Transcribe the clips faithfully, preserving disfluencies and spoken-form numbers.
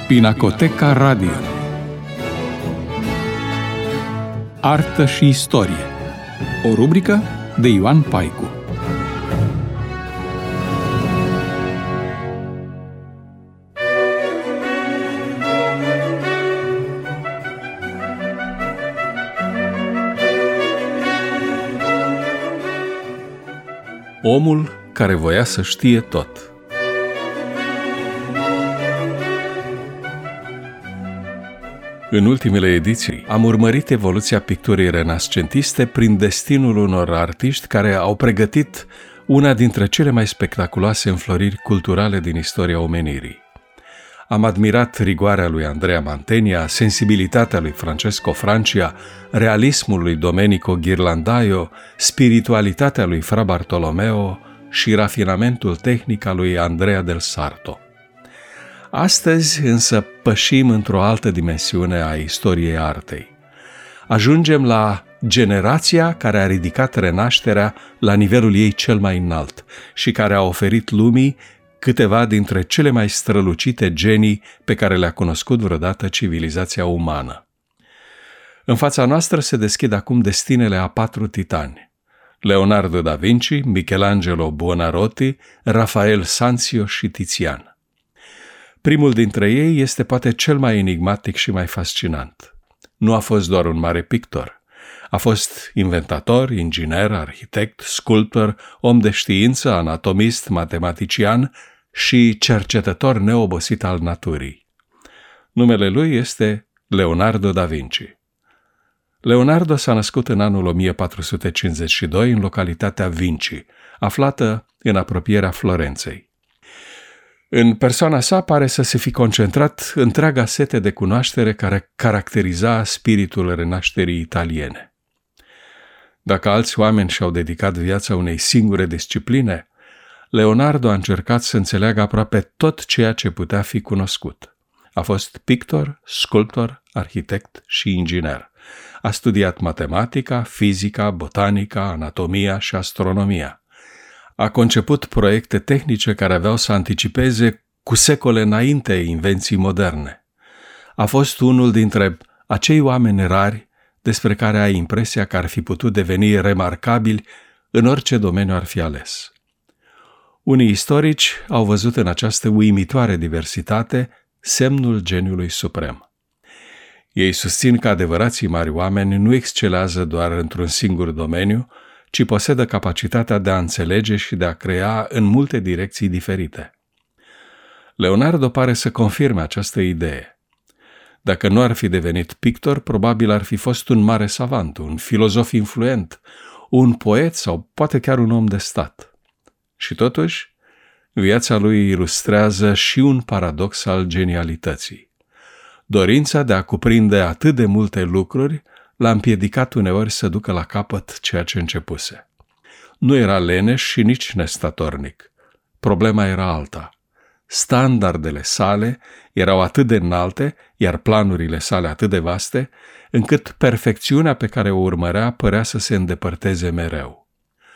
Pinacoteca Radio. Artă și istorie. O rubrică de Ioan Paicu. Omul care voia să știe tot. În ultimele ediții am urmărit evoluția picturii renascentiste prin destinul unor artiști care au pregătit una dintre cele mai spectaculoase înfloriri culturale din istoria omenirii. Am admirat rigoarea lui Andrea Mantegna, sensibilitatea lui Francesco Francia, realismul lui Domenico Ghirlandaio, spiritualitatea lui Fra Bartolomeo și rafinamentul tehnic al lui Andrea del Sarto. Astăzi însă pășim într-o altă dimensiune a istoriei artei. Ajungem la generația care a ridicat renașterea la nivelul ei cel mai înalt și care a oferit lumii câteva dintre cele mai strălucite genii pe care le-a cunoscut vreodată civilizația umană. În fața noastră se deschid acum destinele a patru titani: Leonardo da Vinci, Michelangelo Buonarroti, Rafael Sanzio și Tizian. Primul dintre ei este poate cel mai enigmatic și mai fascinant. Nu a fost doar un mare pictor. A fost inventator, inginer, arhitect, sculptor, om de știință, anatomist, matematician și cercetător neobosit al naturii. Numele lui este Leonardo da Vinci. Leonardo s-a născut în anul o mie patru sute cincizeci și doi în localitatea Vinci, aflată în apropierea Florenței. În persoana sa pare să se fi concentrat întreaga sete de cunoaștere care caracteriza spiritul renașterii italiene. Dacă alți oameni și-au dedicat viața unei singure discipline, Leonardo a încercat să înțeleagă aproape tot ceea ce putea fi cunoscut. A fost pictor, sculptor, arhitect și inginer. A studiat matematica, fizica, botanica, anatomia și astronomia. A conceput proiecte tehnice care aveau să anticipeze cu secole înainte invenții moderne. A fost unul dintre acei oameni rari despre care ai impresia că ar fi putut deveni remarcabili în orice domeniu ar fi ales. Unii istorici au văzut în această uimitoare diversitate semnul geniului suprem. Ei susțin că adevărații mari oameni nu excelează doar într-un singur domeniu, ci posedă capacitatea de a înțelege și de a crea în multe direcții diferite. Leonardo pare să confirme această idee. Dacă nu ar fi devenit pictor, probabil ar fi fost un mare savant, un filozof influent, un poet sau poate chiar un om de stat. Și totuși, viața lui ilustrează și un paradox al genialității. Dorința de a cuprinde atât de multe lucruri l-a împiedicat uneori să ducă la capăt ceea ce începuse. Nu era leneș și nici nestatornic. Problema era alta. Standardele sale erau atât de înalte, iar planurile sale atât de vaste, încât perfecțiunea pe care o urmărea părea să se îndepărteze mereu.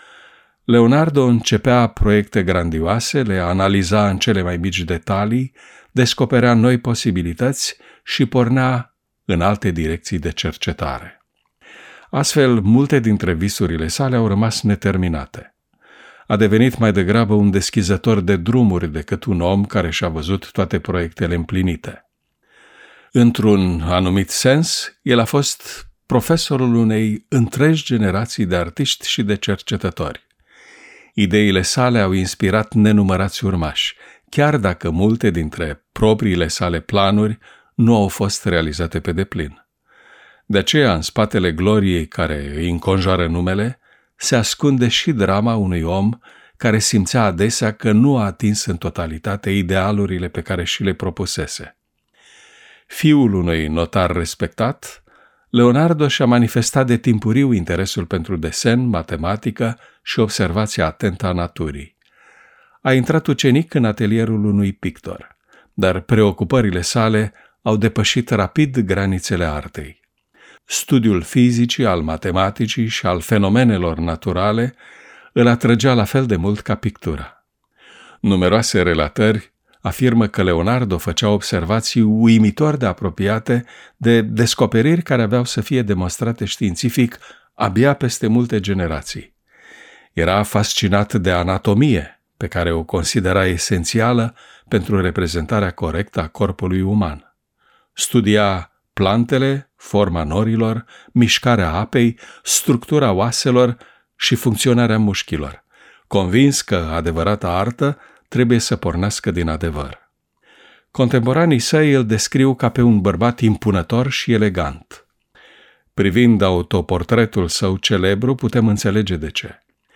Leonardo începea proiecte grandioase, le analiza în cele mai mici detalii, descoperea noi posibilități și pornea în alte direcții de cercetare. Astfel, multe dintre visurile sale au rămas neterminate. A devenit mai degrabă un deschizător de drumuri decât un om care și-a văzut toate proiectele împlinite. Într-un anumit sens, el a fost profesorul unei întregi generații de artiști și de cercetători. Ideile sale au inspirat nenumărați urmași, chiar dacă multe dintre propriile sale planuri nu au fost realizate pe deplin. De aceea, în spatele gloriei care îi înconjoară numele, se ascunde și drama unui om care simțea adesea că nu a atins în totalitate idealurile pe care și le propusese. Fiul unui notar respectat, Leonardo și-a manifestat de timpuriu interesul pentru desen, matematică și observația atentă a naturii. A intrat ucenic în atelierul unui pictor, dar preocupările sale au depășit rapid granițele artei. Studiul fizicii, al matematicii și al fenomenelor naturale îl atrăgea la fel de mult ca pictura. Numeroase relatări afirmă că Leonardo făcea observații uimitor de apropiate de descoperiri care aveau să fie demonstrate științific abia peste multe generații. Era fascinat de anatomie, pe care o considera esențială pentru reprezentarea corectă a corpului uman. Studia plantele, forma norilor, mișcarea apei, structura oaselor și funcționarea mușchilor, convins că adevărata artă trebuie să pornească din adevăr. Contemporanii săi îl descriu ca pe un bărbat impunător și elegant. Privind autoportretul său celebru, putem înțelege de ce.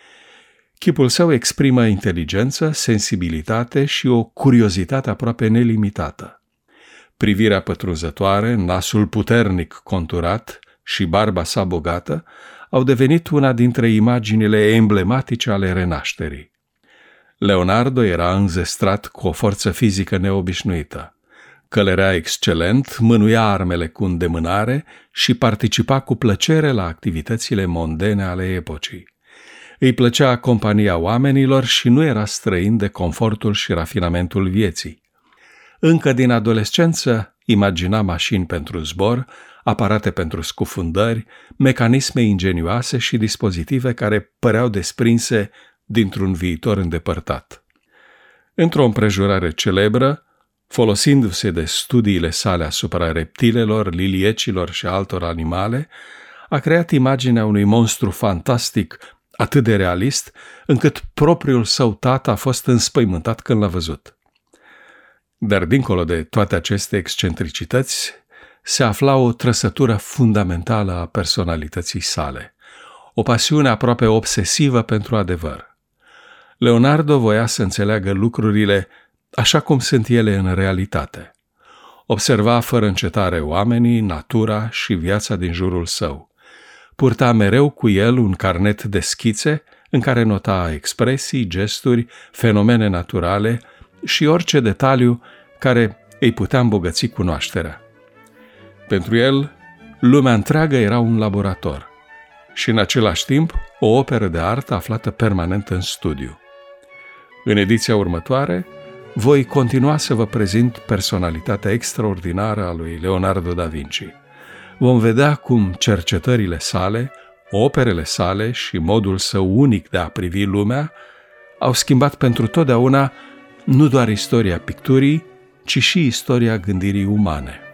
Chipul său exprimă inteligență, sensibilitate și o curiozitate aproape nelimitată. Privirea pătrunzătoare, nasul puternic conturat și barba sa bogată au devenit una dintre imaginile emblematice ale renașterii. Leonardo era înzestrat cu o forță fizică neobișnuită. Călărea excelent, mânuia armele cu îndemânare și participa cu plăcere la activitățile mondene ale epocii. Îi plăcea compania oamenilor și nu era străin de confortul și rafinamentul vieții. Încă din adolescență imagina mașini pentru zbor, aparate pentru scufundări, mecanisme ingenioase și dispozitive care păreau desprinse dintr-un viitor îndepărtat. Într-o împrejurare celebră, folosindu-se de studiile sale asupra reptilelor, liliecilor și altor animale, a creat imaginea unui monstru fantastic atât de realist, încât propriul său tată a fost înspăimântat când l-a văzut. Dar dincolo de toate aceste excentricități, se afla o trăsătură fundamentală a personalității sale, o pasiune aproape obsesivă pentru adevăr. Leonardo voia să înțeleagă lucrurile așa cum sunt ele în realitate. Observa fără încetare oamenii, natura și viața din jurul său. Purta mereu cu el un carnet de schițe în care nota expresii, gesturi, fenomene naturale și orice detaliu care îi putea îmbogăți cunoașterea. Pentru el, lumea întreagă era un laborator și în același timp o operă de artă aflată permanent în studiu. În ediția următoare, voi continua să vă prezint personalitatea extraordinară a lui Leonardo da Vinci. Vom vedea cum cercetările sale, operele sale și modul său unic de a privi lumea au schimbat pentru totdeauna nu doar istoria picturii, ci și istoria gândirii umane.